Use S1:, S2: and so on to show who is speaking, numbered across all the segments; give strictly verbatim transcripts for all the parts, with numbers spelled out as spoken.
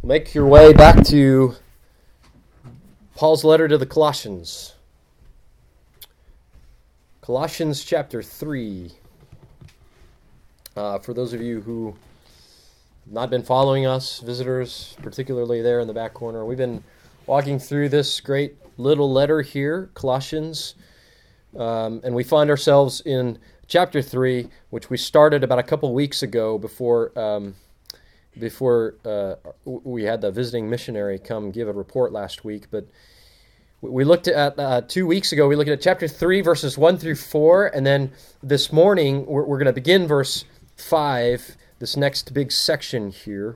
S1: Make your way back to Paul's letter to the Colossians. Colossians chapter three. Uh, for those of you who have not been following us, visitors, particularly there in the back corner, we've been walking through this great little letter here, Colossians, um, and we find ourselves in chapter three, which we started about a couple weeks ago before um, before uh, we had the visiting missionary come give a report last week. But we looked at, uh, two weeks ago, we looked at chapter three, verses one through four, and then this morning we're, we're going to begin verse five, this next big section here.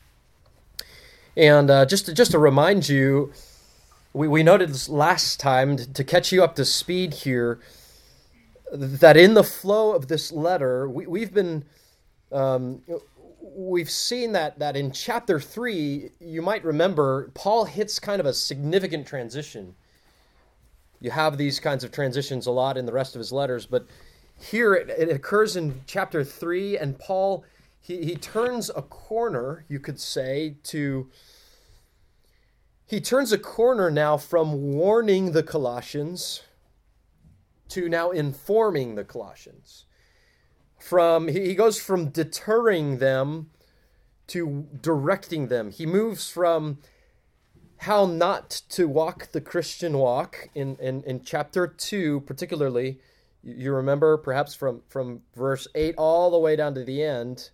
S1: And uh, just, to, just to remind you, we, we noted this last time, to catch you up to speed here, that in the flow of this letter, we, we've been... Um, We've seen that that in chapter three, you might remember, Paul hits kind of a significant transition. You have these kinds of transitions a lot in the rest of his letters, but here it, it occurs in chapter three, and Paul, he, he turns a corner, you could say, to... He turns a corner now from warning the Colossians to now informing the Colossians. From he goes from deterring them to directing them. He moves from how not to walk the Christian walk in, in, in chapter two, particularly. You remember perhaps from, from verse eight all the way down to the end.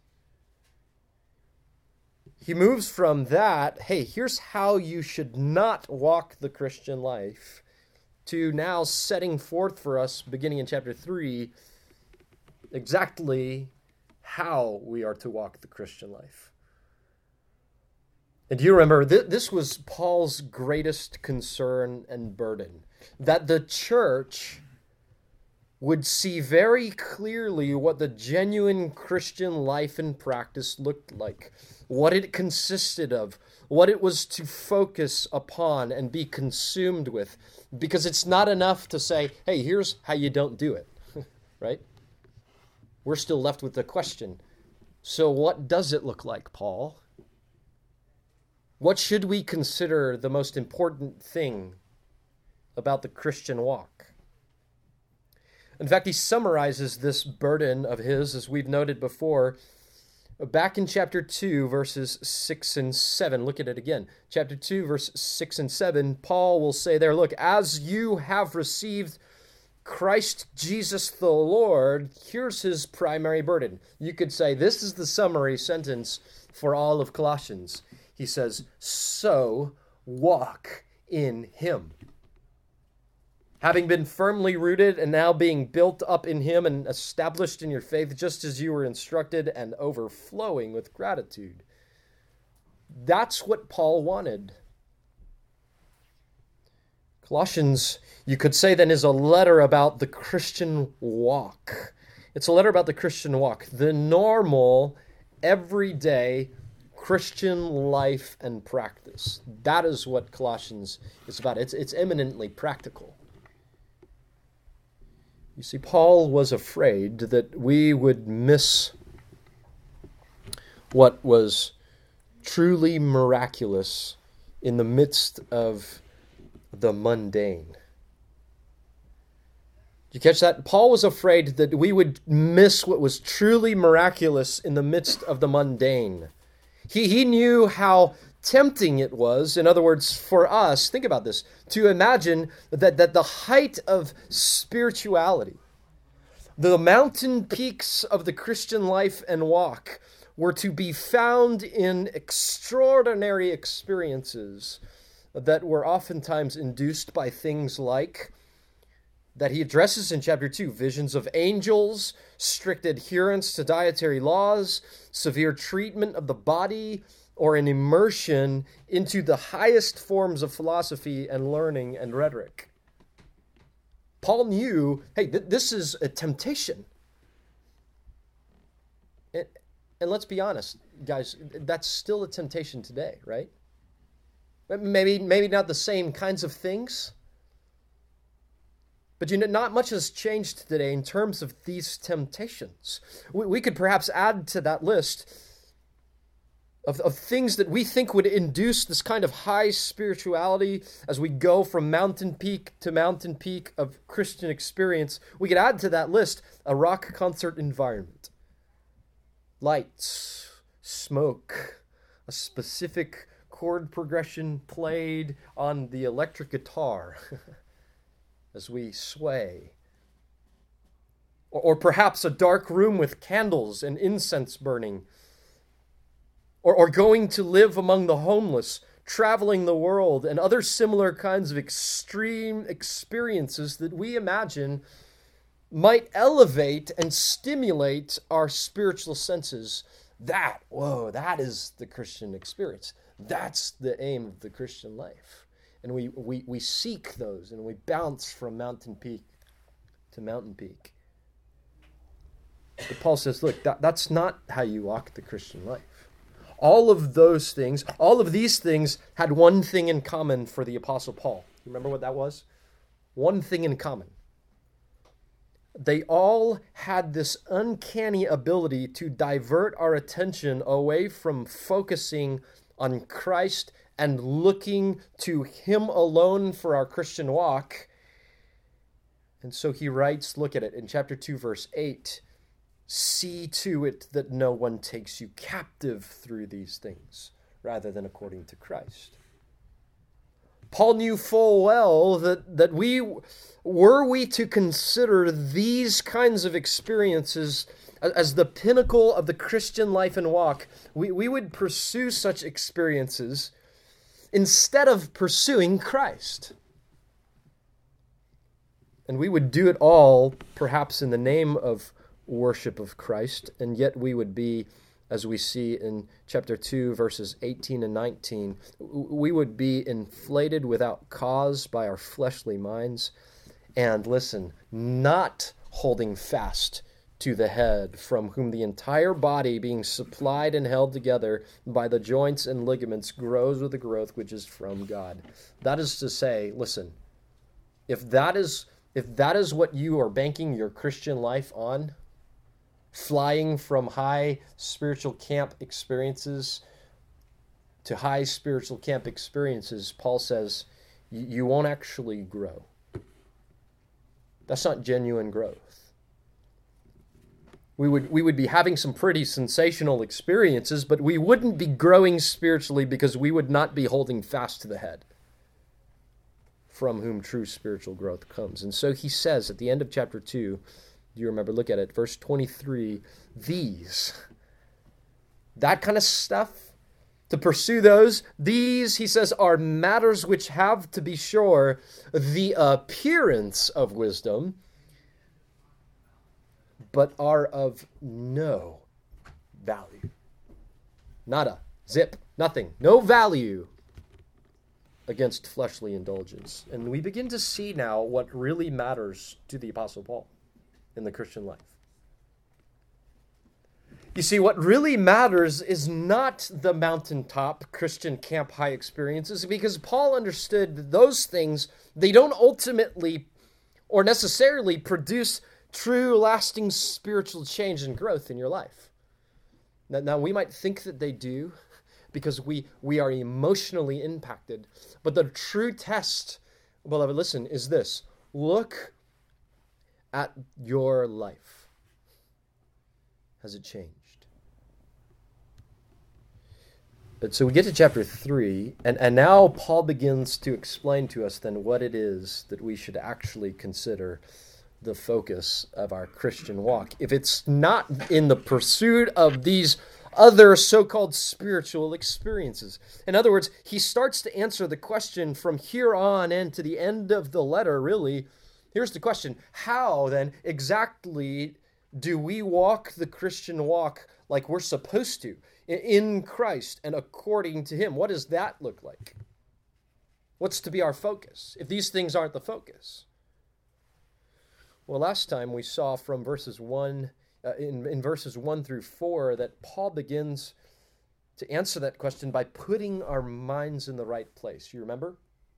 S1: He moves from that, hey, here's how you should not walk the Christian life, to now setting forth for us, beginning in chapter three, exactly how we are to walk the Christian life. And do you remember, th- this was Paul's greatest concern and burden, that the church would see very clearly what the genuine Christian life and practice looked like, what it consisted of, what it was to focus upon and be consumed with. Because it's not enough to say, hey, here's how you don't do it, right? We're still left with the question, so what does it look like, Paul? What should we consider the most important thing about the Christian walk? In fact, he summarizes this burden of his, as we've noted before, back in chapter two, verses six and seven. Look at it again. Chapter two, verse six and seven, Paul will say there, look, as you have received Christ Jesus the Lord, here's his primary burden. You could say this is the summary sentence for all of Colossians. He says, so walk in him. Having been firmly rooted and now being built up in him and established in your faith, just as you were instructed, and overflowing with gratitude. That's what Paul wanted. Colossians, you could say then, is a letter about the Christian walk. It's a letter about the Christian walk, the normal, everyday Christian life and practice. That is what Colossians is about. It's, it's eminently practical. You see, Paul was afraid that we would miss what was truly miraculous in the midst of the mundane. Did you catch that? Paul was afraid that we would miss what was truly miraculous in the midst of the mundane. He, he knew how tempting it was, in other words, for us, think about this, to imagine that, that the height of spirituality, the mountain peaks of the Christian life and walk, were to be found in extraordinary experiences that were oftentimes induced by things like, that he addresses in chapter two, visions of angels, strict adherence to dietary laws, severe treatment of the body, or an immersion into the highest forms of philosophy and learning and rhetoric. Paul knew, hey, th- this is a temptation. And, and let's be honest, guys, that's still a temptation today, right? Maybe, maybe not the same kinds of things, but you know, not much has changed today in terms of these temptations. We, we could perhaps add to that list of, of things that we think would induce this kind of high spirituality as we go from mountain peak to mountain peak of Christian experience, we could add to that list a rock concert environment. Lights, smoke, a specific chord progression played on the electric guitar as we sway. Or, or perhaps a dark room with candles and incense burning. Or, or going to live among the homeless, traveling the world, and other similar kinds of extreme experiences that we imagine might elevate and stimulate our spiritual senses. That, whoa, that is the Christian experience. That's the aim of the Christian life. And we, we, we seek those, and we bounce from mountain peak to mountain peak. But Paul says, look, that, that's not how you walk the Christian life. All of those things, all of these things had one thing in common for the Apostle Paul. You remember what that was? One thing in common. They all had this uncanny ability to divert our attention away from focusing on Christ and looking to Him alone for our Christian walk. And so he writes, look at it, in chapter two, verse eight, see to it that no one takes you captive through these things, rather than according to Christ. Paul knew full well that, that we, were we to consider these kinds of experiences as the pinnacle of the Christian life and walk, we, we would pursue such experiences instead of pursuing Christ. And we would do it all, perhaps in the name of worship of Christ, and yet we would be, as we see in chapter two, verses eighteen and nineteen, we would be inflated without cause by our fleshly minds, and listen, not holding fast to the head, from whom the entire body, being supplied and held together by the joints and ligaments, grows with the growth which is from God. That is to say, listen, if that is if that is what you are banking your Christian life on, flying from high spiritual camp experiences to high spiritual camp experiences, Paul says, you won't actually grow. That's not genuine growth. We would, we would be having some pretty sensational experiences, but we wouldn't be growing spiritually because we would not be holding fast to the head, from whom true spiritual growth comes. And so he says at the end of chapter two, do you remember? Look at it. Verse twenty-three, these, that kind of stuff, to pursue those, these, he says, are matters which have, to be sure, the appearance of wisdom, but are of no value. Nada, zip, nothing, no value against fleshly indulgence. And we begin to see now what really matters to the Apostle Paul in the Christian life. You see, what really matters is not the mountaintop Christian camp high experiences, because Paul understood that those things, they don't ultimately or necessarily produce true, lasting spiritual change and growth in your life. Now, now we might think that they do because we, we are emotionally impacted, but the true test, beloved, listen, is this. Look at your life. Has it changed? But so we get to chapter three, and, and now Paul begins to explain to us then what it is that we should actually consider the focus of our Christian walk. If it's not in the pursuit of these other so-called spiritual experiences. In other words, he starts to answer the question from here on and to the end of the letter, really. Here's the question. How, then, exactly do we walk the Christian walk like we're supposed to, in Christ and according to Him? What does that look like? What's to be our focus, if these things aren't the focus? Well, last time we saw from verses one, uh, in, in verses one through four, that Paul begins to answer that question by putting our minds in the right place. You remember?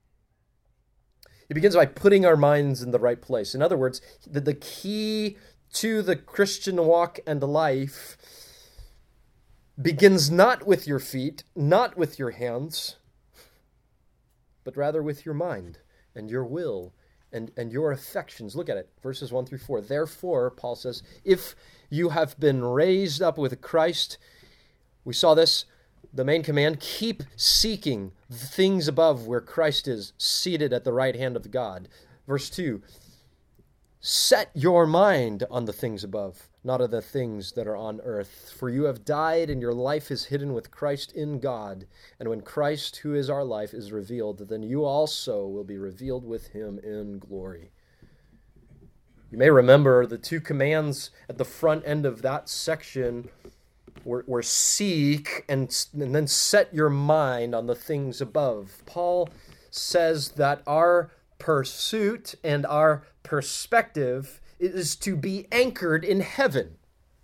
S1: He begins by putting our minds in the right place. In other words, the, the key to the Christian walk and life begins not with your feet, not with your hands, but rather with your mind and your will and, and your affections. Look at it, verses one through four. Therefore, Paul says, if you have been raised up with Christ, we saw this, the main command, keep seeking the things above where Christ is seated at the right hand of God. Verse two, set your mind on the things above, not on the things that are on earth. For you have died, and your life is hidden with Christ in God. And when Christ, who is our life, is revealed, then you also will be revealed with him in glory. You may remember the two commands at the front end of that section were, were seek and, and then set your mind on the things above. Paul says that our pursuit and our perspective is to be anchored in heaven.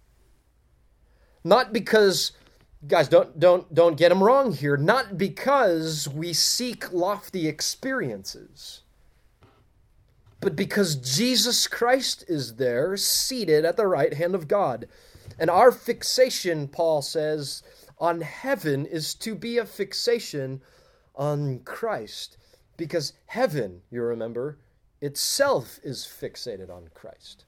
S1: Not because, guys, don't don't don't get them wrong here, not because we seek lofty experiences, but because Jesus Christ is there, seated at the right hand of God. And our fixation, Paul says, on heaven is to be a fixation on Christ. Because heaven, you remember, itself is fixated on Christ.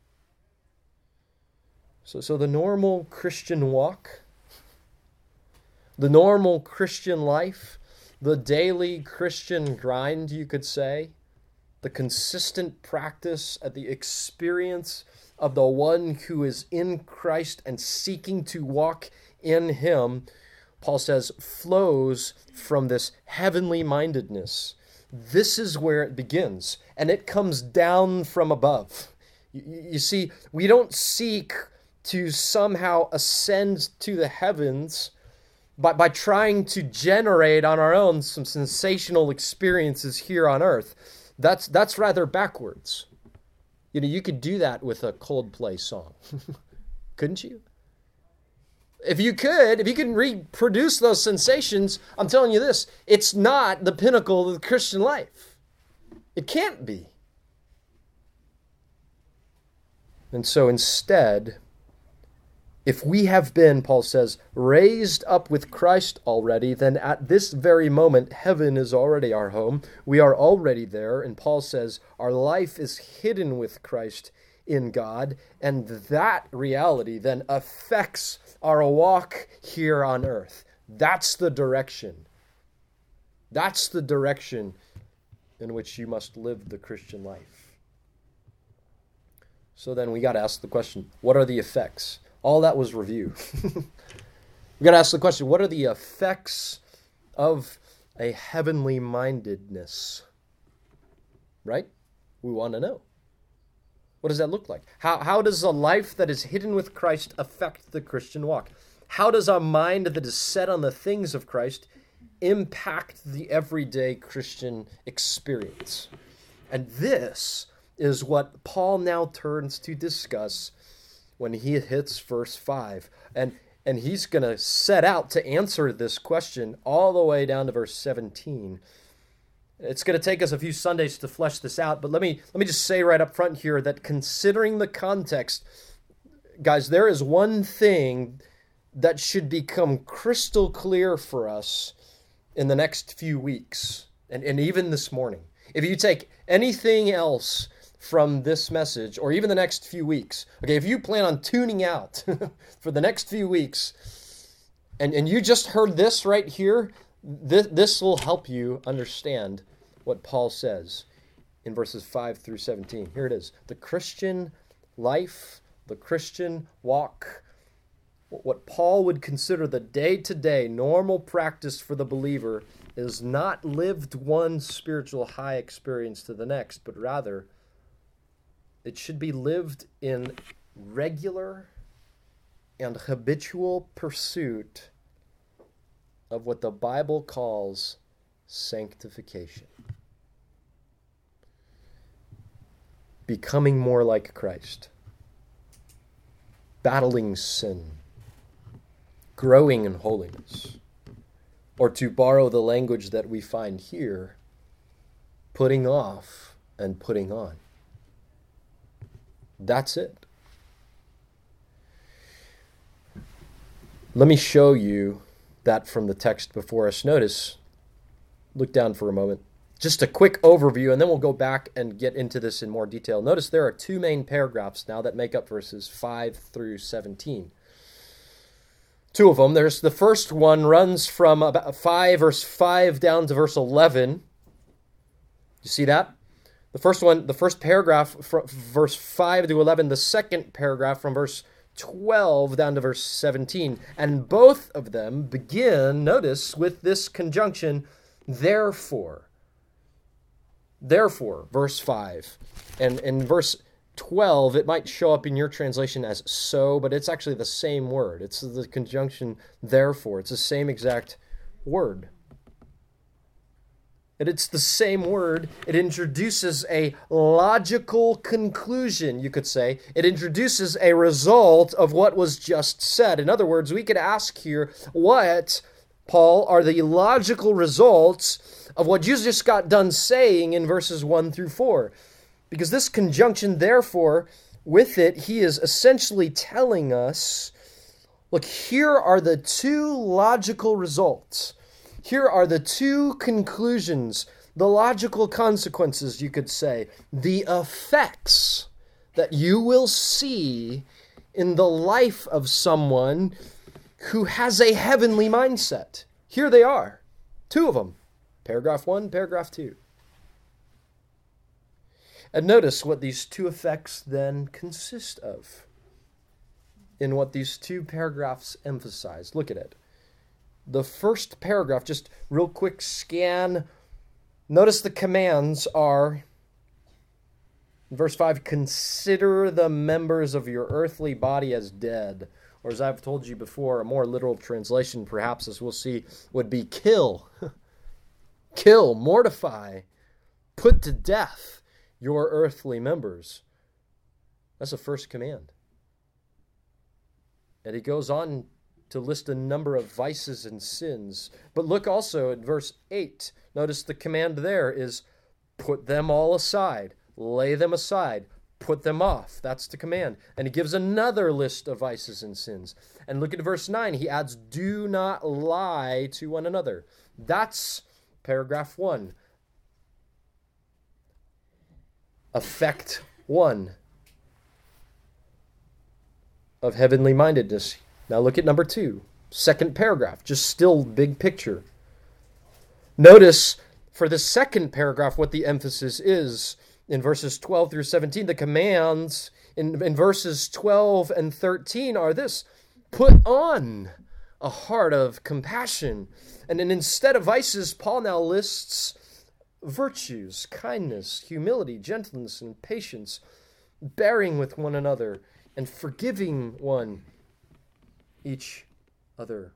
S1: So, so the normal Christian walk, the normal Christian life, the daily Christian grind, you could say, the consistent practice at the experience of the one who is in Christ and seeking to walk in him, Paul says, flows from this heavenly mindedness. This is where it begins, and it comes down from above. You, you see, we don't seek to somehow ascend to the heavens by, by trying to generate on our own some sensational experiences here on earth. That's, that's rather backwards. You know, you could do that with a Coldplay song, couldn't you? If you could, if you can reproduce those sensations, I'm telling you this, it's not the pinnacle of the Christian life. It can't be. And so instead, if we have been, Paul says, raised up with Christ already, then at this very moment, heaven is already our home. We are already there. And Paul says, our life is hidden with Christ in God. And that reality then affects our walk here on earth. That's the direction. That's the direction in which you must live the Christian life. So then we got to ask the question, what are the effects? All that was review. We got to ask the question, what are the effects of a heavenly mindedness? Right? We want to know. What does that look like? How, how does a life that is hidden with Christ affect the Christian walk? How does a mind that is set on the things of Christ impact the everyday Christian experience? And this is what Paul now turns to discuss when he hits verse five. And, and he's going to set out to answer this question all the way down to verse seventeen. It's going to take us a few Sundays to flesh this out, but let me let me just say right up front here that considering the context, guys, there is one thing that should become crystal clear for us in the next few weeks, and, and even this morning. If you take anything else from this message, or even the next few weeks, okay, if you plan on tuning out for the next few weeks, and, and you just heard this right here, this, this will help you understand what Paul says in verses five through seventeen. Here it is. The Christian life, the Christian walk, what Paul would consider the day-to-day normal practice for the believer is not lived one spiritual high experience to the next, but rather it should be lived in regular and habitual pursuit of what the Bible calls sanctification. Becoming more like Christ. Battling sin. Growing in holiness. Or to borrow the language that we find here, putting off and putting on. That's it. Let me show you that from the text before us. Notice, look down for a moment. Just a quick overview, and then we'll go back and get into this in more detail. Notice there are two main paragraphs now that make up verses five through seventeen. Two of them. There's the first one runs from about five, verse five down to verse eleven. You see that? The first one, the first paragraph from verse five to eleven, the second paragraph from verse twelve down to verse seventeen. And both of them begin, notice, with this conjunction, therefore. Therefore, verse five. And in verse twelve, it might show up in your translation as so, but it's actually the same word. It's the conjunction therefore. It's the same exact word. And it's the same word. It introduces a logical conclusion, you could say. It introduces a result of what was just said. In other words, we could ask here, what, Paul, are the logical results of what you just got done saying in verses one through four? Because this conjunction, therefore, with it, he is essentially telling us, look, here are the two logical results. Here are the two conclusions, the logical consequences, you could say, the effects that you will see in the life of someone who has a heavenly mindset. Here they are, two of them. Paragraph one, paragraph two. And notice what these two effects then consist of, in what these two paragraphs emphasize. Look at it. The first paragraph, just real quick scan. Notice the commands are, verse five, consider the members of your earthly body as dead. Or as I've told you before, a more literal translation, perhaps, as we'll see, would be kill. Kill, mortify, put to death your earthly members. That's the first command. And he goes on to list a number of vices and sins. But look also at verse eight. Notice the command there is put them all aside, lay them aside, put them off. That's the command. And he gives another list of vices and sins. And look at verse nine. He adds, do not lie to one another. That's paragraph one. Effect one of heavenly mindedness. Now look at number two, second paragraph, just still big picture. Notice for the second paragraph what the emphasis is in verses twelve through seventeen. The commands in, in verses twelve and thirteen are this: put on a heart of compassion. And then instead of vices, Paul now lists virtues, kindness, humility, gentleness, and patience, bearing with one another and forgiving one each other.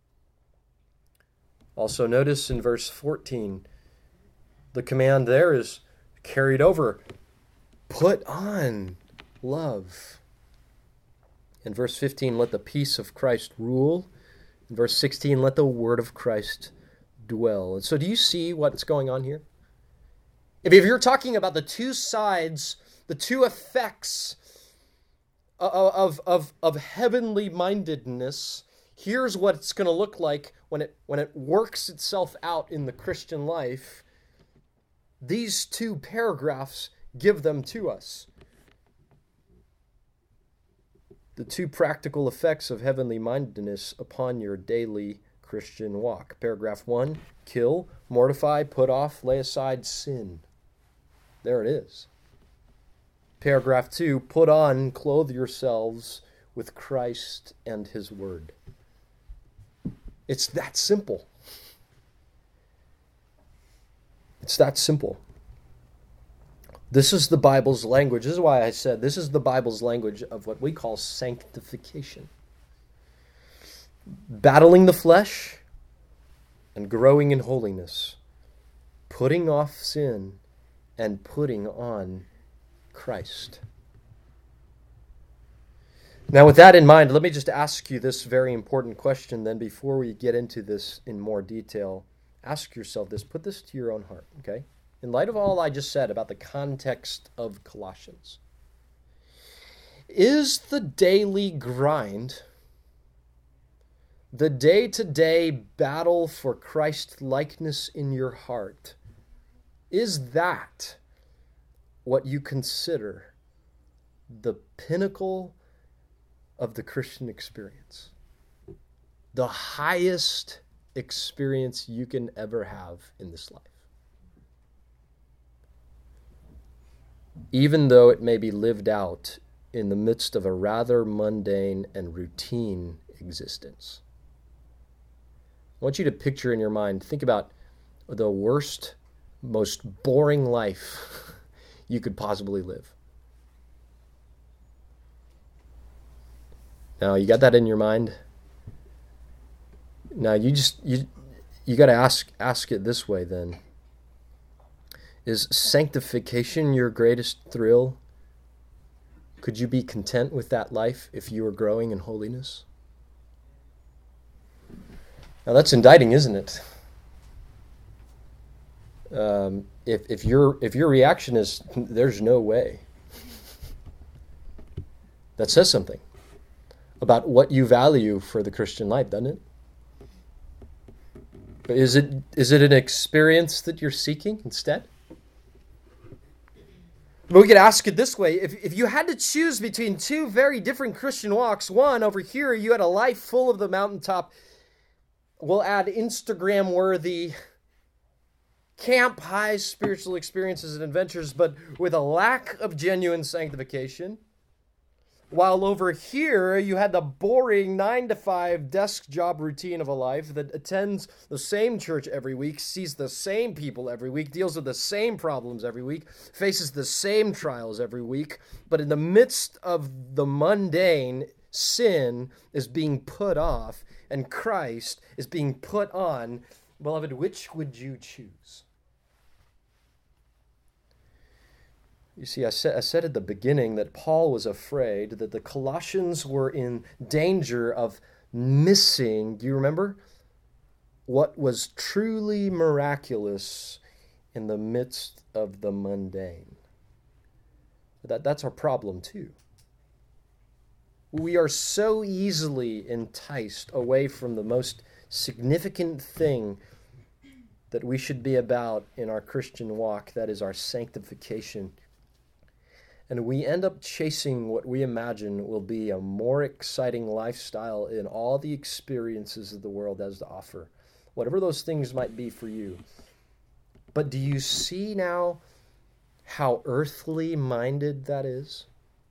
S1: Also notice in verse fourteen, the command there is carried over. Put on love. In verse fifteen, let the peace of Christ rule. In verse sixteen, let the word of Christ dwell. And so do you see what's going on here? If you're talking about the two sides, the two effects of, of, of heavenly mindedness, here's what it's going to look like when it, when it works itself out in the Christian life. These two paragraphs give them to us. The two practical effects of heavenly mindedness upon your daily Christian walk. Paragraph one, kill, mortify, put off, lay aside sin. There it is. Paragraph two, put on, clothe yourselves with Christ and his word. It's that simple. It's that simple. This is the Bible's language. This is why I said this is the Bible's language of what we call sanctification. Battling the flesh and growing in holiness. Putting off sin and putting on Christ. Now, with that in mind, let me just ask you this very important question then before we get into this in more detail. Ask yourself this. Put this to your own heart, okay? In light of all I just said about the context of Colossians, is the daily grind the day-to-day battle for Christ likeness in your heart, is that what you consider the pinnacle of the Christian experience? The highest experience you can ever have in this life? Even though it may be lived out in the midst of a rather mundane and routine existence. I want you to picture in your mind, think about the worst, most boring life you could possibly live. Now, you got that in your mind? Now, you just, you you got to ask ask it this way then. Is sanctification your greatest thrill? Could you be content with that life if you were growing in holiness? Now that's indicting, isn't it? Um, if if your if your reaction is there's no way, that says something about what you value for the Christian life, doesn't it? But is it is it an experience that you're seeking instead? But we could ask it this way. If, if you had to choose between two very different Christian walks, one, over here, you had a life full of the mountaintop, we'll add Instagram-worthy, camp-high spiritual experiences and adventures, but with a lack of genuine sanctification. While over here, you had the boring nine to five desk job routine of a life that attends the same church every week, sees the same people every week, deals with the same problems every week, faces the same trials every week, but in the midst of the mundane, sin is being put off and Christ is being put on. Beloved, which would you choose? You see, I said, I said at the beginning that Paul was afraid that the Colossians were in danger of missing, do you remember, what was truly miraculous in the midst of the mundane. That, that's our problem too. We are so easily enticed away from the most significant thing that we should be about in our Christian walk, that is our sanctification. And we end up chasing what we imagine will be a more exciting lifestyle in all the experiences that the world has to offer, whatever those things might be for you. But do you see now how earthly minded that is?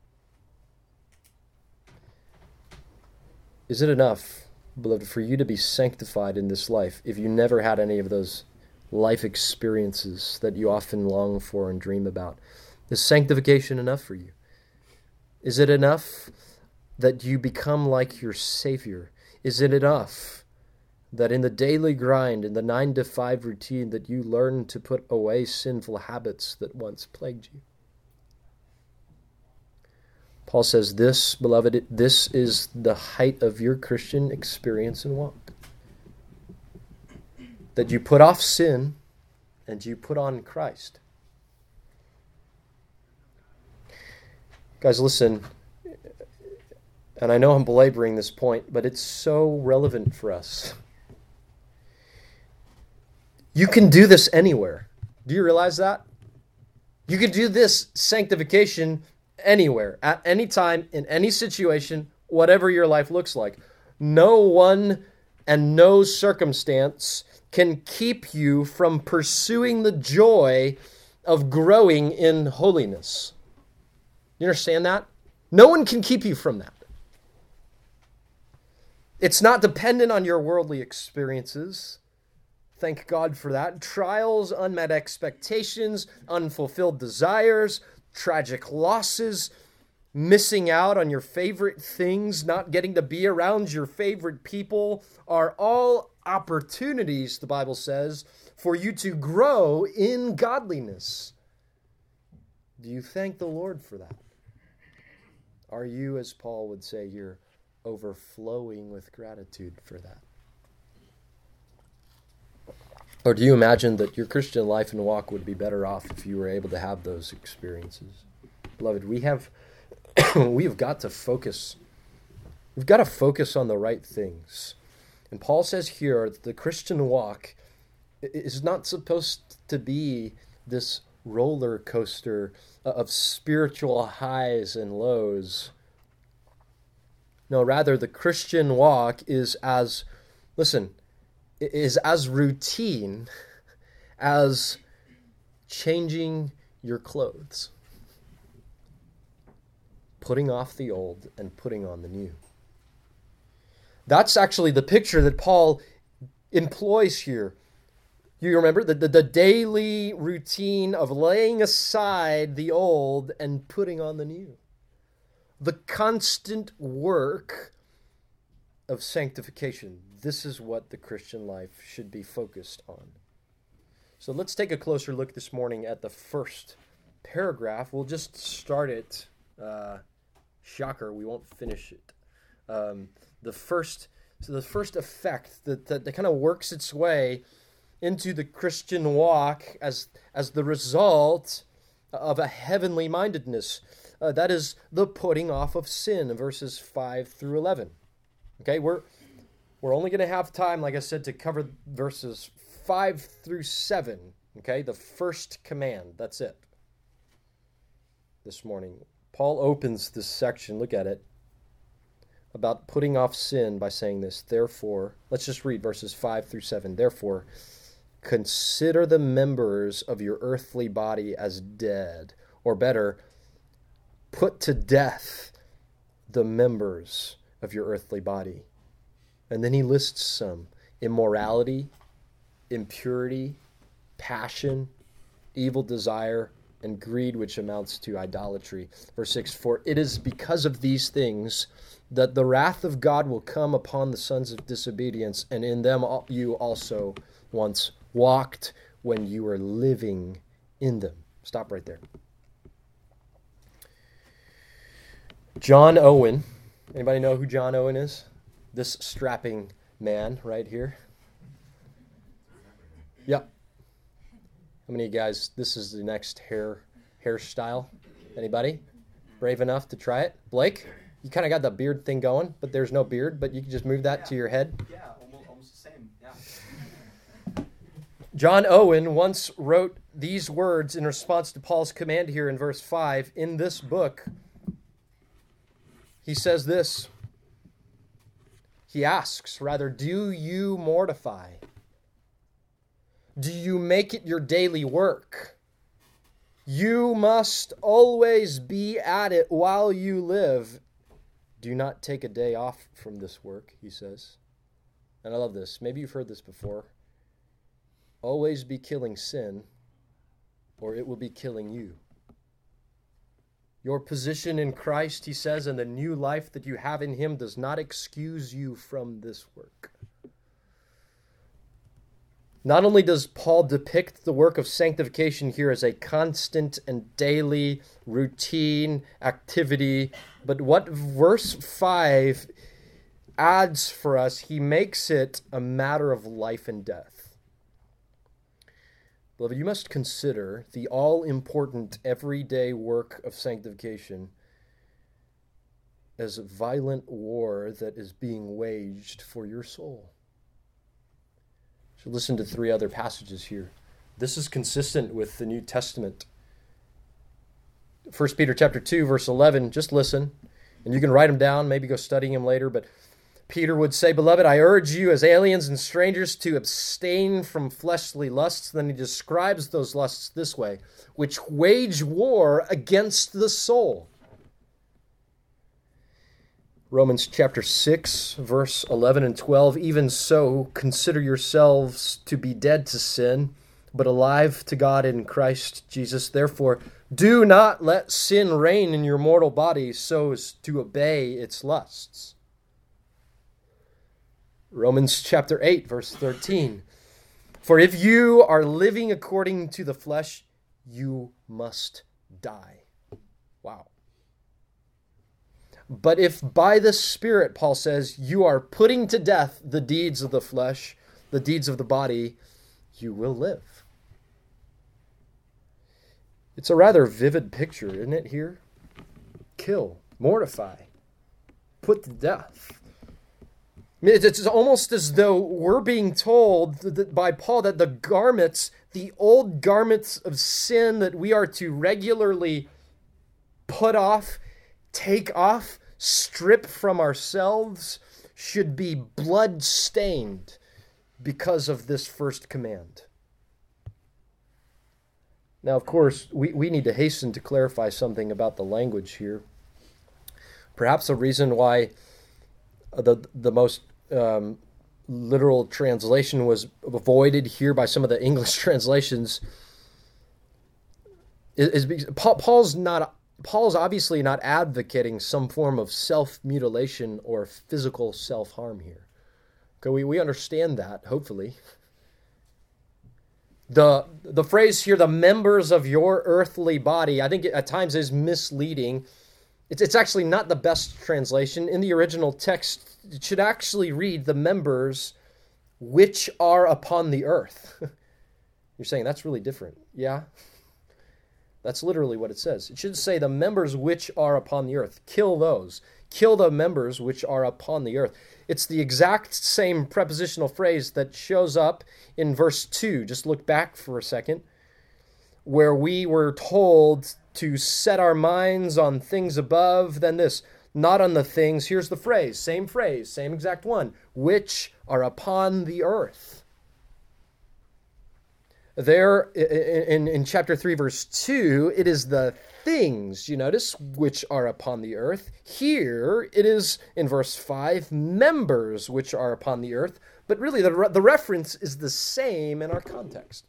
S1: Is it enough, beloved, for you to be sanctified in this life if you never had any of those life experiences that you often long for and dream about? Is sanctification enough for you? Is it enough that you become like your Savior? Is it enough that in the daily grind, in the nine to five routine, that you learn to put away sinful habits that once plagued you? Paul says this, beloved, this is the height of your Christian experience and walk. That you put off sin and you put on Christ. Guys, listen, and I know I'm belaboring this point, but it's so relevant for us. You can do this anywhere. Do you realize that? You can do this sanctification anywhere, at any time, in any situation, whatever your life looks like. No one and no circumstance can keep you from pursuing the joy of growing in holiness. You understand that? No one can keep you from that. It's not dependent on your worldly experiences. Thank God for that. Trials, unmet expectations, unfulfilled desires, tragic losses, missing out on your favorite things, not getting to be around your favorite people are all opportunities, the Bible says, for you to grow in godliness. Do you thank the Lord for that? Are you, as Paul would say here, overflowing with gratitude for that? Or do you imagine that your Christian life and walk would be better off if you were able to have those experiences? Beloved, we have we have got to focus. We've got to focus on the right things. And Paul says here that the Christian walk is not supposed to be this roller coaster of spiritual highs and lows. No, rather, the Christian walk is as, listen, is as routine as changing your clothes, putting off the old and putting on the new. That's actually the picture that Paul employs here. You remember the, the, the daily routine of laying aside the old and putting on the new. The constant work of sanctification. This is what the Christian life should be focused on. So let's take a closer look this morning at the first paragraph. We'll just start it. Uh, shocker, we won't finish it. Um, the first, so the first effect that, that, that kind of works its way into the Christian walk as, as the result of a heavenly mindedness. Uh, that is the putting off of sin, verses five through eleven. Okay, we're we're only going to have time, like I said, to cover verses five through seven. Okay, the first command. That's it. This morning, Paul opens this section. Look at it. About putting off sin by saying this. Therefore, let's just read verses five through seven. Therefore, consider the members of your earthly body as dead, or better, put to death the members of your earthly body. And then he lists some: immorality, impurity, passion, evil desire, and greed, which amounts to idolatry. Verse six, for it is because of these things that the wrath of God will come upon the sons of disobedience, and in them you also once walked when you were living in them. Stop right there. John Owen. Anybody know who John Owen is? This strapping man right here. Yeah. How many of you guys, this is the next hair hairstyle? Anybody brave enough to try it? Blake, you kind of got the beard thing going, but there's no beard, but you can just move that yeah. to your head.
S2: Yeah, almost, almost the same. Yeah.
S1: John Owen once wrote these words in response to Paul's command here in verse five. In this book, he says this. He asks, rather, do you mortify? Do you make it your daily work? You must always be at it while you live. Do not take a day off from this work, he says. And I love this. Maybe you've heard this before. Always be killing sin, or it will be killing you. Your position in Christ, he says, and the new life that you have in him does not excuse you from this work. Not only does Paul depict the work of sanctification here as a constant and daily routine activity, but what verse five adds for us, he makes it a matter of life and death. Beloved, you must consider the all-important everyday work of sanctification as a violent war that is being waged for your soul. So listen to three other passages here. This is consistent with the New Testament. First Peter chapter two, verse eleven, just listen. And you can write them down, maybe go studying them later, but Peter would say, Beloved, I urge you as aliens and strangers to abstain from fleshly lusts. Then he describes those lusts this way, which wage war against the soul. Romans chapter six, verse eleven and twelve, even so, consider yourselves to be dead to sin, but alive to God in Christ Jesus. Therefore, do not let sin reign in your mortal body so as to obey its lusts. Romans chapter eight, verse thirteen. For if you are living according to the flesh, you must die. Wow. But if by the Spirit, Paul says, you are putting to death the deeds of the flesh, the deeds of the body, you will live. It's a rather vivid picture, isn't it, here? Kill, mortify, put to death. I mean, it's almost as though we're being told that by Paul that the garments, the old garments of sin that we are to regularly put off, take off, strip from ourselves, should be blood-stained because of this first command. Now, of course, we, we need to hasten to clarify something about the language here. Perhaps a reason why the the most um, literal translation was avoided here by some of the English translations is, is because Paul, Paul's not Paul's obviously not advocating some form of self-mutilation or physical self-harm here. Okay, we, we understand that, hopefully. The the phrase here, the members of your earthly body, I think at times is misleading. It's, it's actually not the best translation. In the original text, it should actually read the members which are upon the earth. You're saying that's really different. Yeah? That's literally what it says. It should say the members which are upon the earth. Kill those. Kill the members which are upon the earth. It's the exact same prepositional phrase that shows up in verse two. Just look back for a second, where we were told to set our minds on things above, then this, not on the things, here's the phrase, same phrase, same exact one, which are upon the earth. There, in, in chapter three, verse two, it is the things, you notice, which are upon the earth. Here, it is, in verse five, members which are upon the earth. But really, the, the reference is the same in our context.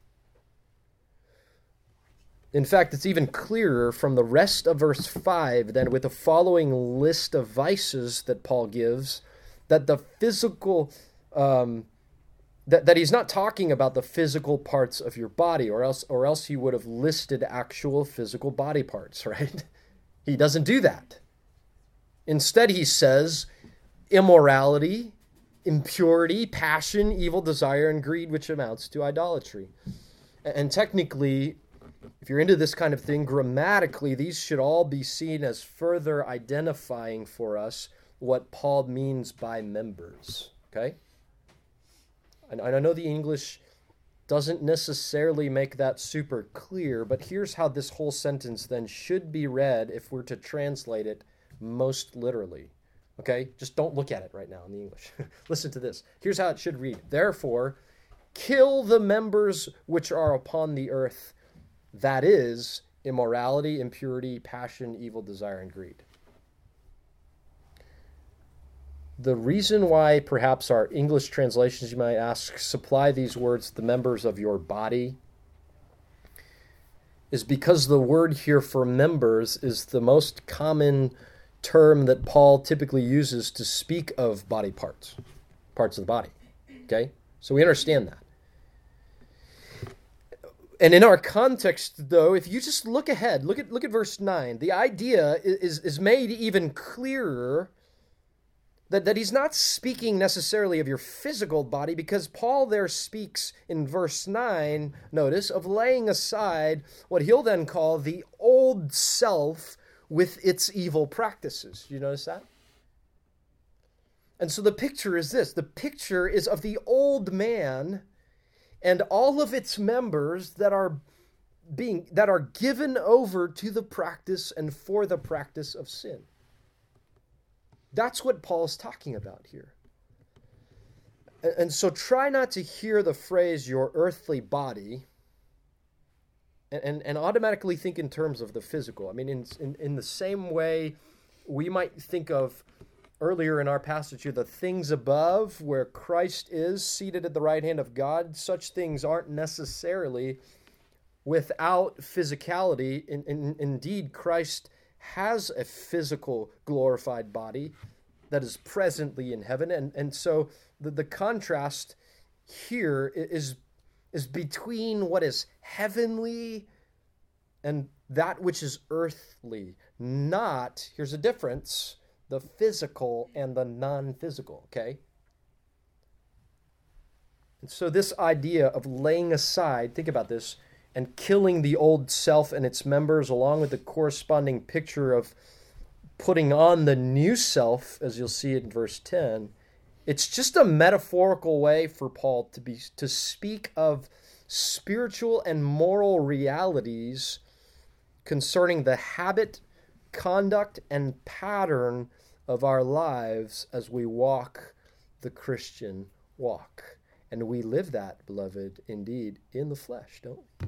S1: In fact, it's even clearer from the rest of verse five than with the following list of vices that Paul gives, that the physical... Um, That, that he's not talking about the physical parts of your body, or else or else he would have listed actual physical body parts, right? He doesn't do that. Instead, he says immorality, impurity, passion, evil desire, and greed, which amounts to idolatry. And technically, if you're into this kind of thing, grammatically, these should all be seen as further identifying for us what Paul means by members, okay? And I know the English doesn't necessarily make that super clear, but here's how this whole sentence then should be read if we're to translate it most literally. Okay? Just don't look at it right now in the English. Listen to this. Here's how it should read. Therefore, kill the members which are upon the earth, that is, immorality, impurity, passion, evil desire, and greed. The reason why perhaps our English translations, you might ask, supply these words, the members of your body, is because the word here for members is the most common term that Paul typically uses to speak of body parts, parts of the body. Okay? So we understand that. And in our context, though, if you just look ahead, look at look at verse nine, the idea is, is made even clearer That, that he's not speaking necessarily of your physical body, because Paul there speaks in verse nine, notice, of laying aside what he'll then call the old self with its evil practices. You notice that? And so the picture is this. The picture is of the old man and all of its members that are being that are given over to the practice and for the practice of sin. That's what Paul's talking about here. And so try not to hear the phrase, your earthly body, and, and, and automatically think in terms of the physical. I mean, in, in, in the same way we might think of earlier in our passage here, the things above where Christ is seated at the right hand of God, such things aren't necessarily without physicality. In, in, indeed, Christ has a physical glorified body that is presently in heaven. And, and so the, the contrast here is, is between what is heavenly and that which is earthly. Not, here's a difference, the physical and the non-physical, okay? And so this idea of laying aside, think about this, and killing the old self and its members, along with the corresponding picture of putting on the new self, as you'll see in verse ten, It's just a metaphorical way for Paul to be to speak of spiritual and moral realities concerning the habit, conduct, and pattern of our lives as we walk the Christian walk. And we live that, beloved, indeed, in the flesh, don't we?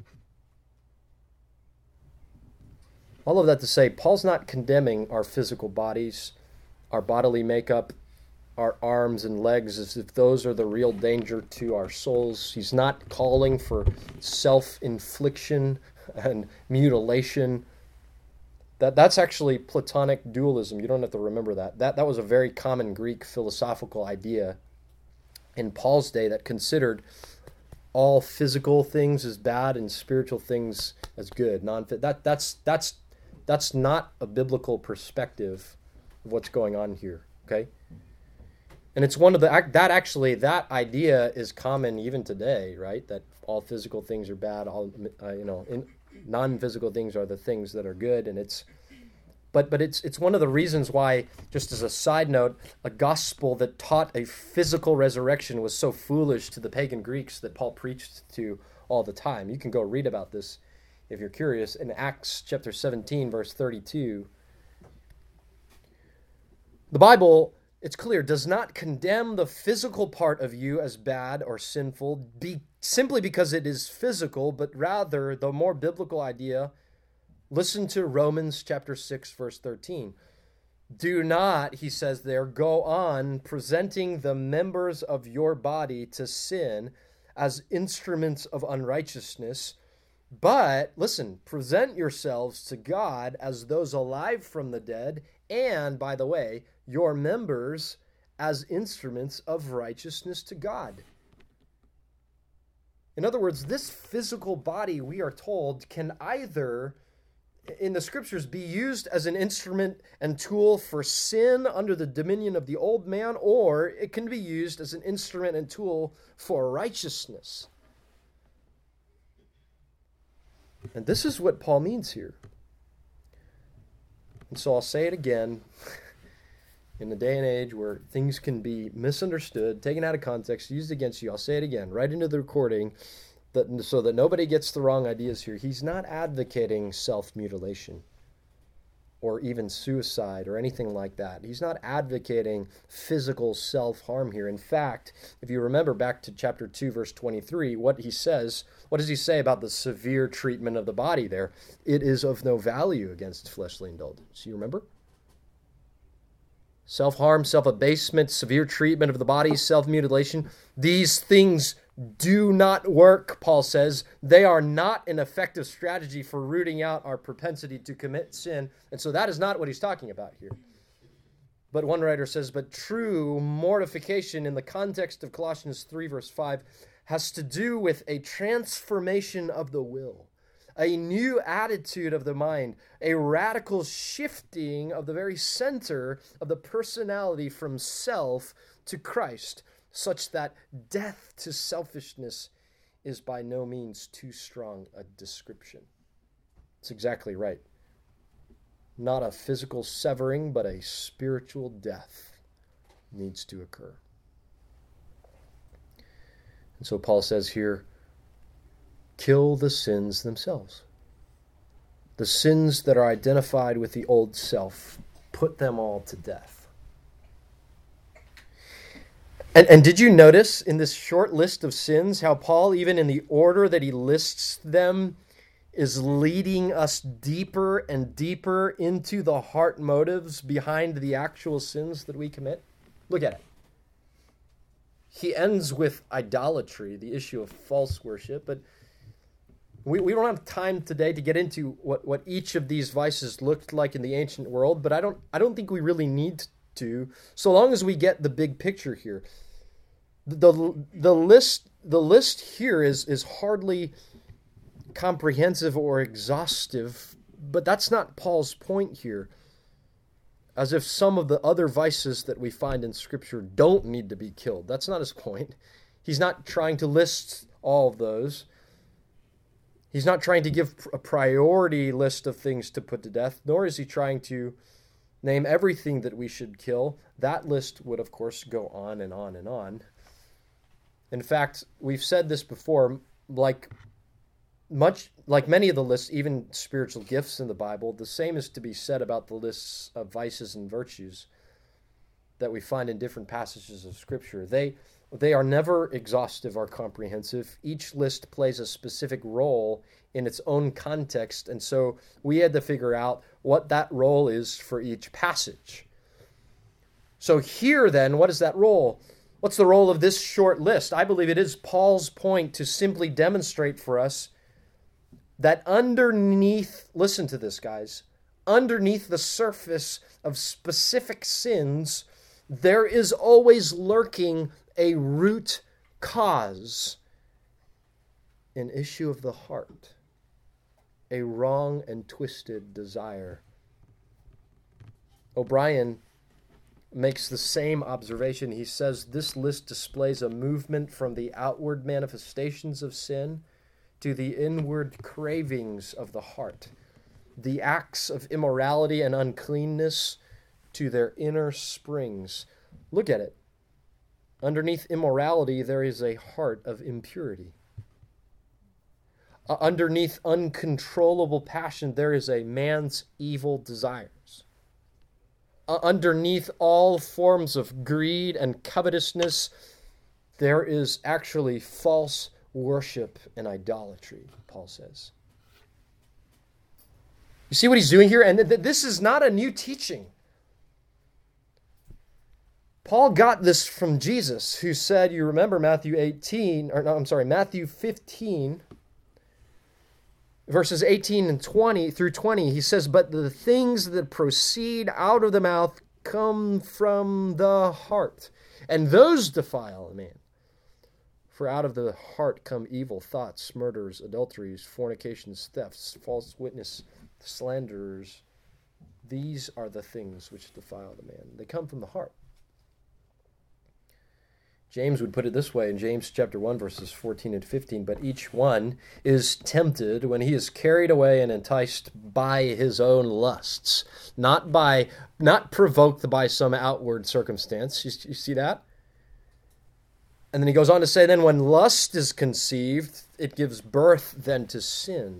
S1: All of that to say, Paul's not condemning our physical bodies, our bodily makeup, our arms and legs, as if those are the real danger to our souls. He's not calling for self-infliction and mutilation. That, that's actually Platonic dualism. You don't have to remember that. That, that was a very common Greek philosophical idea in Paul's day that considered all physical things as bad and spiritual things as good. Non that that's that's that's not a biblical perspective of what's going on here. Okay. And it's one of the, that actually, that idea is common even today, right? That all physical things are bad, all, uh, you know, in, non-physical things are the things that are good. And it's, but but it's it's one of the reasons why, just as a side note, a gospel that taught a physical resurrection was so foolish to the pagan Greeks that Paul preached to all the time. You can go read about this if you're curious in Acts chapter seventeen, verse thirty-two. The Bible, it's clear, does not condemn the physical part of you as bad or sinful be, simply because it is physical, but rather the more biblical idea. Listen to Romans chapter six, verse thirteen. Do not, he says there, go on presenting the members of your body to sin as instruments of unrighteousness, but, listen, present yourselves to God as those alive from the dead, and, by the way, your members as instruments of righteousness to God. In other words, this physical body, we are told, can either, in the scriptures, be used as an instrument and tool for sin under the dominion of the old man, or it can be used as an instrument and tool for righteousness. And this is what Paul means here. And so I'll say it again. In the day and age where things can be misunderstood, taken out of context, used against you, I'll say it again, right into the recording, that, so that nobody gets the wrong ideas here. He's not advocating self-mutilation or even suicide or anything like that. He's not advocating physical self-harm here. In fact, if you remember back to chapter two, verse twenty-three, what he says, what does he say about the severe treatment of the body there? It is of no value against fleshly indulgence. You remember? Self-harm, self-abasement, severe treatment of the body, self-mutilation. These things do not work, Paul says. They are not an effective strategy for rooting out our propensity to commit sin. And so that is not what he's talking about here. But one writer says, but true mortification in the context of Colossians three, verse five, has to do with a transformation of the will, a new attitude of the mind, a radical shifting of the very center of the personality from self to Christ, such that death to selfishness is by no means too strong a description. It's exactly right. Not a physical severing, but a spiritual death needs to occur. And so Paul says here, kill the sins themselves. The sins that are identified with the old self, put them all to death. And, and did you notice in this short list of sins how Paul, even in the order that he lists them, is leading us deeper and deeper into the heart motives behind the actual sins that we commit? Look at it. He ends with idolatry, the issue of false worship, but We, we don't have time today to get into what, what each of these vices looked like in the ancient world, but I don't I don't think we really need to, so long as we get the big picture here. The the list the list here is is hardly comprehensive or exhaustive, but that's not Paul's point here. As if some of the other vices that we find in Scripture don't need to be killed. That's not his point. He's not trying to list all of those. He's not trying to give a priority list of things to put to death, nor is he trying to name everything that we should kill, that list would, of course, go on and on and on. In fact, we've said this before, like much like many of the lists, even spiritual gifts in the Bible, the same is to be said about the lists of vices and virtues that we find in different passages of Scripture. They they are never exhaustive or comprehensive. Each list plays a specific role in its own context, and so we had to figure out what that role is for each passage. So here then, what is that role? What's the role of this short list? I believe it is Paul's point to simply demonstrate for us that underneath, listen to this, guys, underneath the surface of specific sins, there is always lurking a root cause, an issue of the heart, a wrong and twisted desire. O'Brien makes the same observation. He says this list displays a movement from the outward manifestations of sin to the inward cravings of the heart, the acts of immorality and uncleanness to their inner springs. Look at it. Underneath immorality, there is a heart of impurity. Uh, underneath uncontrollable passion, there is a man's evil desires. Uh, underneath all forms of greed and covetousness, there is actually false worship and idolatry, Paul says. You see what he's doing here? And th- this is not a new teaching. Paul got this from Jesus, who said, you remember Matthew eighteen, or no, I'm sorry, Matthew fifteen, verses eighteen and twenty through twenty, he says, but the things that proceed out of the mouth come from the heart, and those defile a man. For out of the heart come evil thoughts, murders, adulteries, fornications, thefts, false witness, slanderers. These are the things which defile the man. They come from the heart. James would put it this way in James chapter one, verses fourteen and fifteen, but each one is tempted when he is carried away and enticed by his own lusts, not by, not provoked by some outward circumstance. You, you see that? And then he goes on to say, then when lust is conceived, it gives birth then to sin.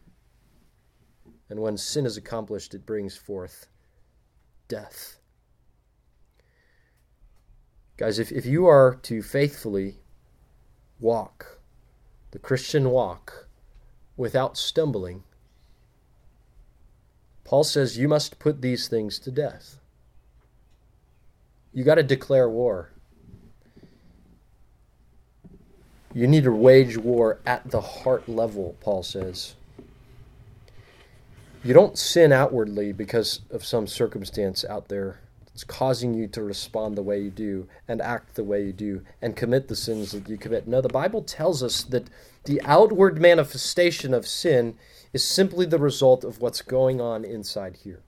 S1: And when sin is accomplished, it brings forth death. Guys, if, if you are to faithfully walk the Christian walk without stumbling, Paul says you must put these things to death. You got to declare war. You need to wage war at the heart level, Paul says. You don't sin outwardly because of some circumstance out there that's causing you to respond the way you do and act the way you do and commit the sins that you commit. No, the Bible tells us that the outward manifestation of sin is simply the result of what's going on inside here.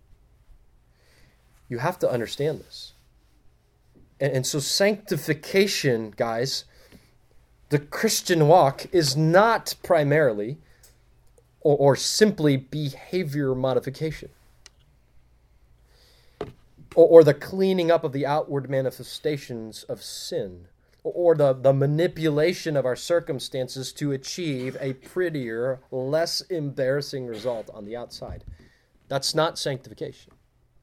S1: You have to understand this. And, and so sanctification, guys, the Christian walk is not primarily or, or simply behavior modification or, or the cleaning up of the outward manifestations of sin or, or the, the manipulation of our circumstances to achieve a prettier, less embarrassing result on the outside. That's not sanctification.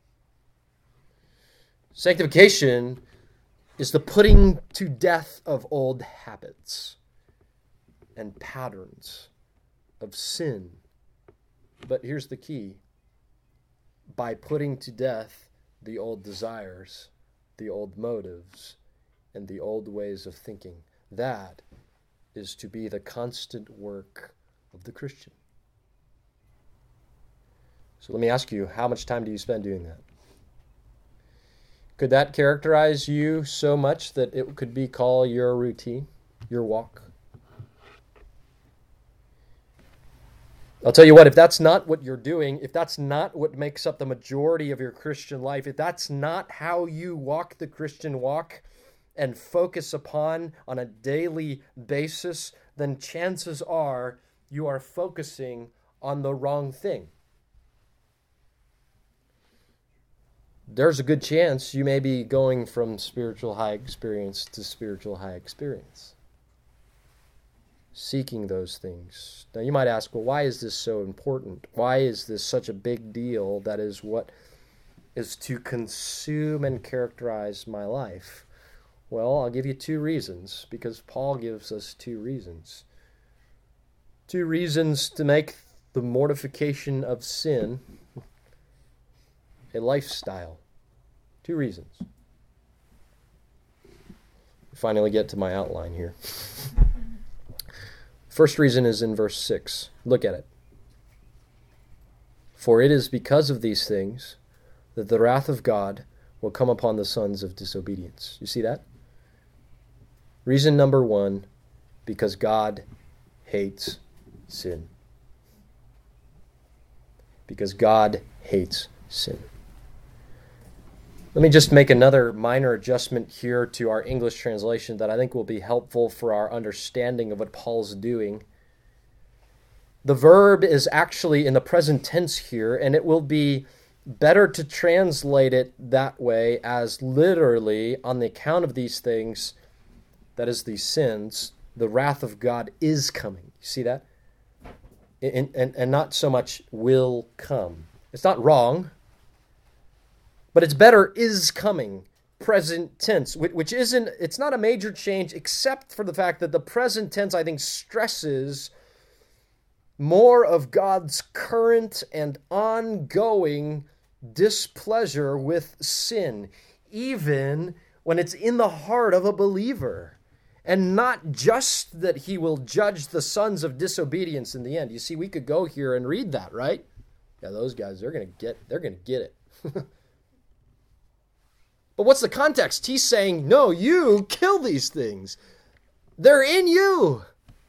S1: Sanctification is the putting to death of old habits and patterns of sin. But here's the key. By putting to death the old desires, the old motives, and the old ways of thinking. That is to be the constant work of the Christian. So let me ask you, how much time do you spend doing that? Could that characterize you so much that it could be called your routine, your walk? I'll tell you what, if that's not what you're doing, if that's not what makes up the majority of your Christian life, if that's not how you walk the Christian walk and focus upon on a daily basis, then chances are you are focusing on the wrong thing. there's a good chance you may be going from spiritual high experience to spiritual high experience. Seeking those things. Now you might ask, well, why is this so important? Why is this such a big deal? That is what is to consume and characterize my life. Well, I'll give you two reasons, because Paul gives us two reasons. Two reasons to make the mortification of sin a lifestyle. Two reasons. Finally get to my outline here. First reason is in verse six. Look at it. For it is because of these things that the wrath of God will come upon the sons of disobedience. You see that? Reason number one, because God hates sin. Because God hates sin. Let me just make another minor adjustment here to our English translation that I think will be helpful for our understanding of what Paul's doing. The verb is actually in the present tense here, and it will be better to translate it that way as literally, on the account of these things, that is, these sins, the wrath of God is coming. You see that? And, and, and not so much will come. It's not wrong, but it's better is coming, present tense, which isn't, it's not a major change except for the fact that the present tense, I think, stresses more of God's current and ongoing displeasure with sin, even when it's in the heart of a believer, and not just that he will judge the sons of disobedience in the end. You see, we could go here and read that, right? Yeah, those guys, they're going to get, they're going to get it. But what's the context? He's saying, no, you kill these things. They're in you.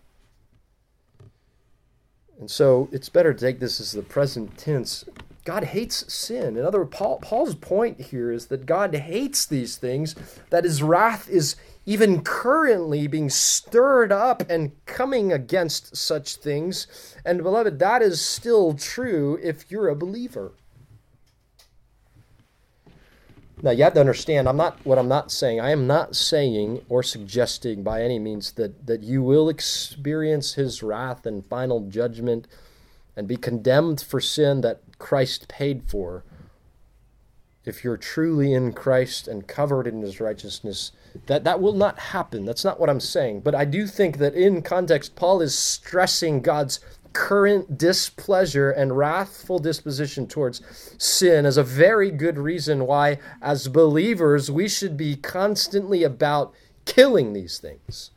S1: And so it's better to take this as the present tense. God hates sin. In other words, Paul, Paul's point here is that God hates these things, that his wrath is even currently being stirred up and coming against such things. And beloved, that is still true if you're a believer. Now, you have to understand, I'm not what I'm not saying. I am not saying or suggesting by any means that, that you will experience his wrath and final judgment and be condemned for sin that Christ paid for. If you're truly in Christ and covered in his righteousness, that, that will not happen. That's not what I'm saying. But I do think that in context, Paul is stressing God's current displeasure and wrathful disposition towards sin as a very good reason why, as believers, we should be constantly about killing these things.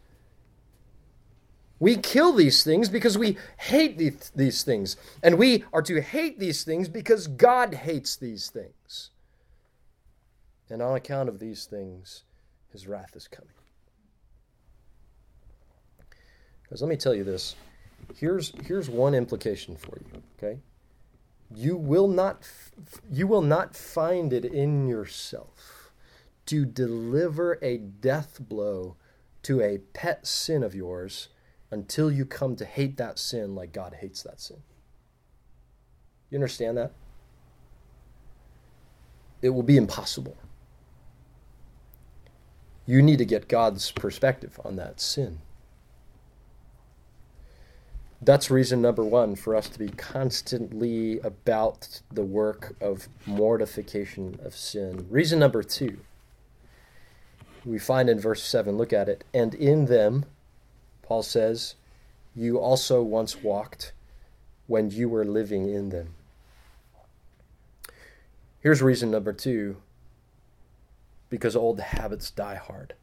S1: We kill these things because we hate these things. And we are to hate these things because God hates these things. And on account of these things, his wrath is coming. Because let me tell you this. Here's, here's one implication for you, okay? You will not, you will not find it in yourself to deliver a death blow to a pet sin of yours until you come to hate that sin like God hates that sin. You understand that? It will be impossible. You need to get God's perspective on that sin. That's reason number one for us to be constantly about the work of mortification of sin. Reason number two, we find in verse seven, look at it. And in them, Paul says, you also once walked when you were living in them. Here's reason number two, because old habits die hard.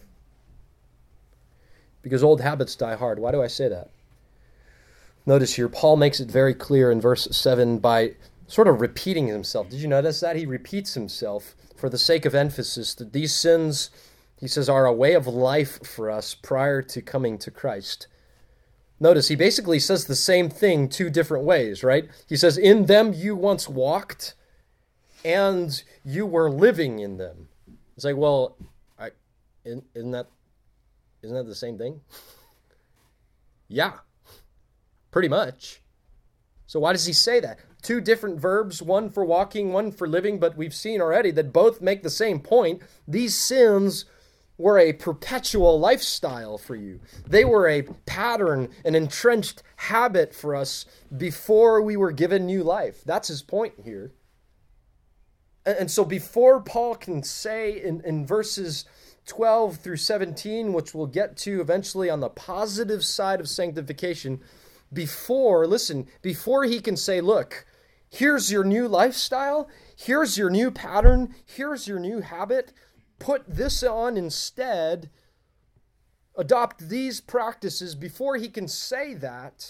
S1: Because old habits die hard. Why do I say that? Notice here, Paul makes it very clear in verse seven by sort of repeating himself. Did you notice that? He repeats himself for the sake of emphasis that these sins, he says, are a way of life for us prior to coming to Christ. Notice, he basically says the same thing two different ways, right? He says, in them you once walked, and you were living in them. It's like, well, I, isn't that, isn't that the same thing? Yeah. Pretty much. So why does he say that? two different verbs, one for walking, one for living, but we've seen already that both make the same point. These sins were a perpetual lifestyle for you. They were a pattern, an entrenched habit for us before we were given new life. That's his point here. And so before Paul can say in, in verses twelve through seventeen, which we'll get to eventually on the positive side of sanctification, before, listen, before he can say, look, here's your new lifestyle, here's your new pattern, here's your new habit, put this on instead, adopt these practices, before he can say that,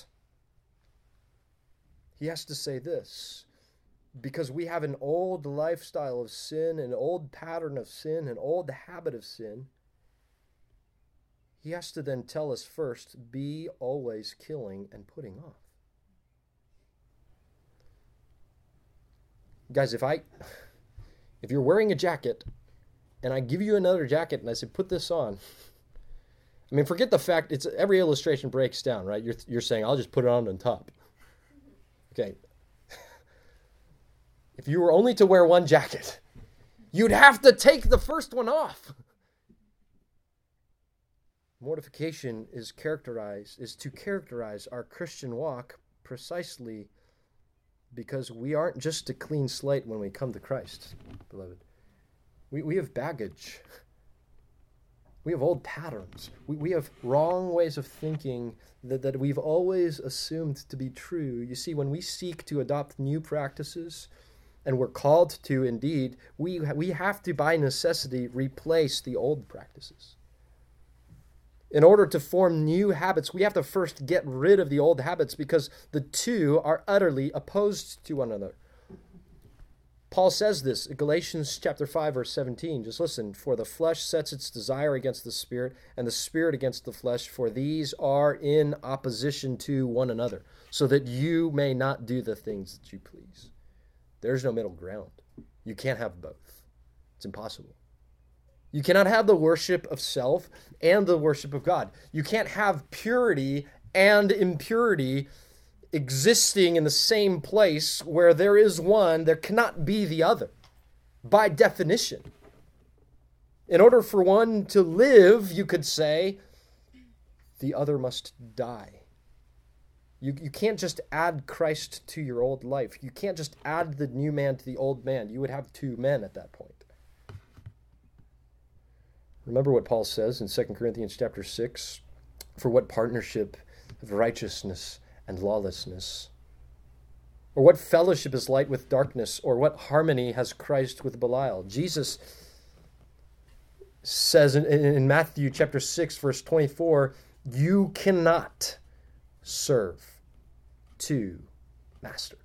S1: he has to say this. Because we have an old lifestyle of sin, an old pattern of sin, an old habit of sin, he has to then tell us first, be always killing and putting off. Guys, if I, if you're wearing a jacket and I give you another jacket and I say, put this on, I mean, forget the fact, it's every illustration breaks down, right? You're, you're saying, I'll just put it on on top. Okay. If you were only to wear one jacket, you'd have to take the first one off. Mortification is characterized, is to characterize our Christian walk precisely because we aren't just a clean slate when we come to Christ, beloved. We, we have baggage. We have old patterns. We, we have wrong ways of thinking that, that we've always assumed to be true. You see, when we seek to adopt new practices, and we're called to, indeed, we, we have to, by necessity, replace the old practices. In order to form new habits, we have to first get rid of the old habits because the two are utterly opposed to one another. Paul says this in Galatians chapter five, verse seventeen. Just listen. For the flesh sets its desire against the spirit, and the spirit against the flesh, for these are in opposition to one another, so that you may not do the things that you please. There's no middle ground. You can't have both. It's impossible. You cannot have the worship of self and the worship of God. You can't have purity and impurity existing in the same place. Where there is one, there cannot be the other, by definition. In order for one to live, you could say, the other must die. You, you can't just add Christ to your old life. You can't just add the new man to the old man. You would have two men at that point. Remember what Paul says in Second Corinthians chapter six, for what partnership of righteousness and lawlessness? Or what fellowship is light with darkness? Or what harmony has Christ with Belial? Jesus says in, in Matthew chapter six, verse twenty-four, you cannot serve two masters.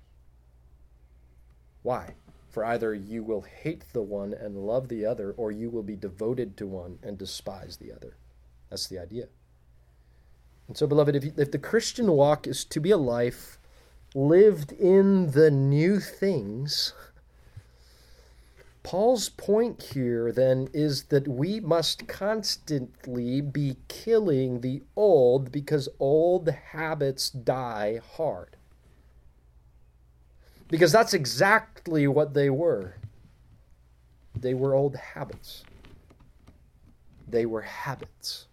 S1: Why? For either you will hate the one and love the other, or you will be devoted to one and despise the other. That's the idea. And so, beloved, if, you, if the Christian walk is to be a life lived in the new things, Paul's point here then is that we must constantly be killing the old because old habits die hard. Because that's exactly what they were. They were old habits. They were habits.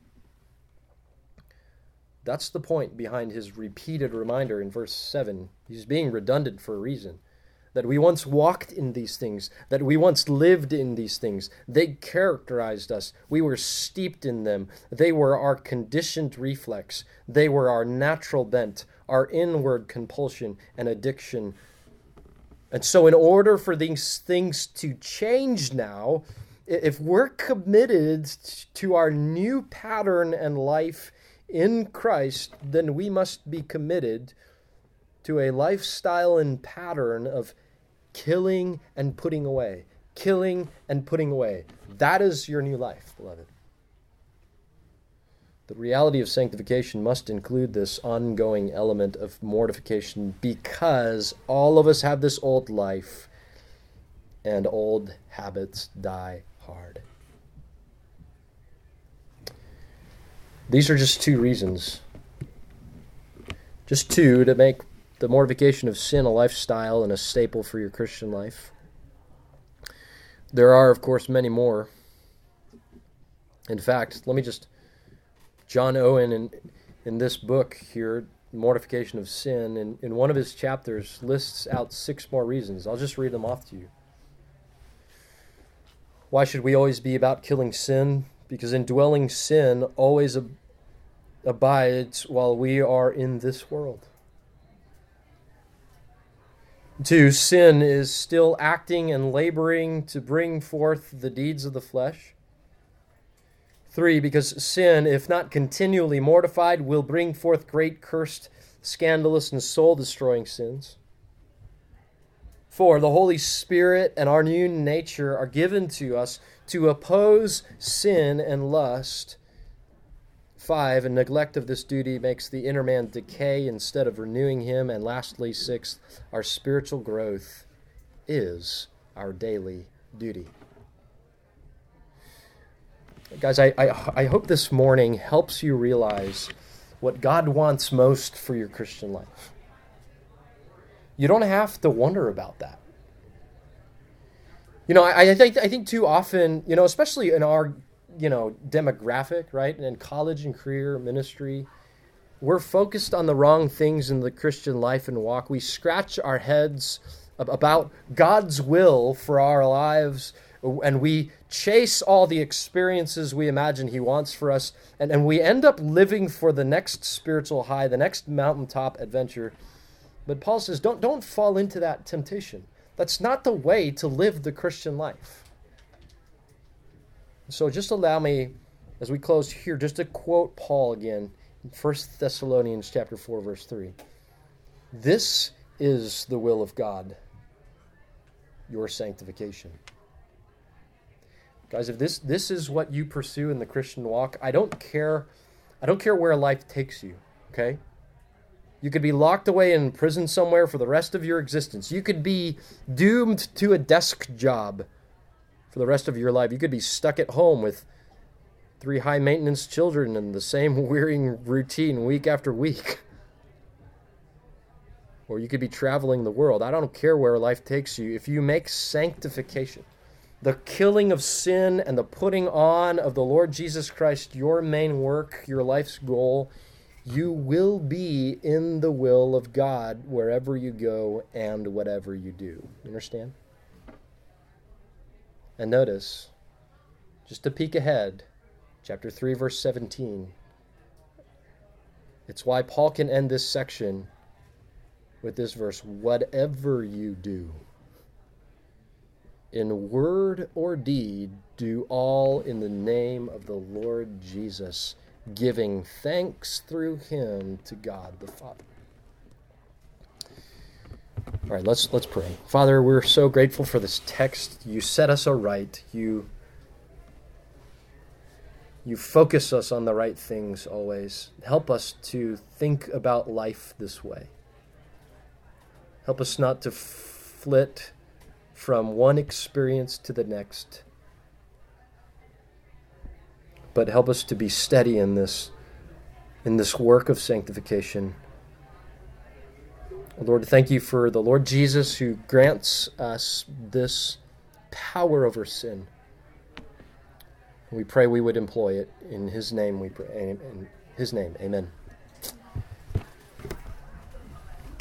S1: That's the point behind his repeated reminder in verse seven. He's being redundant for a reason. That we once walked in these things, that we once lived in these things. They characterized us. We were steeped in them. They were our conditioned reflex. They were our natural bent, our inward compulsion and addiction. And so in order for these things to change now, if we're committed to our new pattern and life in Christ, then we must be committed to a lifestyle and pattern of killing and putting away, killing and putting away. That is your new life, beloved. The reality of sanctification must include this ongoing element of mortification because all of us have this old life and old habits die hard. These are just two reasons, just two to make the mortification of sin a lifestyle and a staple for your Christian life? There are, of course, many more. In fact, let me just, John Owen in, in this book here, Mortification of Sin, in, in one of his chapters lists out six more reasons. I'll just read them off to you. Why should we always be about killing sin? Because indwelling sin always ab- abides while we are in this world. Two, sin is still acting and laboring to bring forth the deeds of the flesh. Three, because sin, if not continually mortified, will bring forth great, cursed, scandalous, and soul-destroying sins. Four, the Holy Spirit and our new nature are given to us to oppose sin and lust. Five, a neglect of this duty makes the inner man decay instead of renewing him. And lastly, sixth, our spiritual growth is our daily duty. Guys, I, I, I hope this morning helps you realize what God wants most for your Christian life. You don't have to wonder about that. You know, I, I think I think too often, you know, especially in our, you know, demographic, right, and in college and career ministry, we're focused on the wrong things in the Christian life and walk. We scratch our heads about God's will for our lives, and we chase all the experiences we imagine He wants for us, and, and we end up living for the next spiritual high, the next mountaintop adventure. But Paul says, don't, don't fall into that temptation. That's not the way to live the Christian life. So just allow me, as we close here, just to quote Paul again in First Thessalonians chapter four, verse three. This is the will of God, your sanctification. Guys, if this this is what you pursue in the Christian walk, I don't care, I don't care where life takes you, okay? You could be locked away in prison somewhere for the rest of your existence. You could be doomed to a desk job for the rest of your life. You could be stuck at home with three high-maintenance children and the same wearying routine week after week. Or you could be traveling the world. I don't care where life takes you. If you make sanctification, the killing of sin and the putting on of the Lord Jesus Christ your main work, your life's goal, you will be in the will of God wherever you go and whatever you do. You understand? And notice, just to peek ahead, chapter three, verse seventeen. It's why Paul can end this section with this verse, whatever you do, in word or deed, do all in the name of the Lord Jesus, giving thanks through him to God the Father. All right, let's let's pray. Father, we're so grateful for this text. You set us aright. You you focus us on the right things always. Help us to think about life this way. Help us not to flit from one experience to the next, but help us to be steady in this in this work of sanctification. Lord, thank you for the Lord Jesus who grants us this power over sin. We pray we would employ it. In his name we pray. In his name, amen.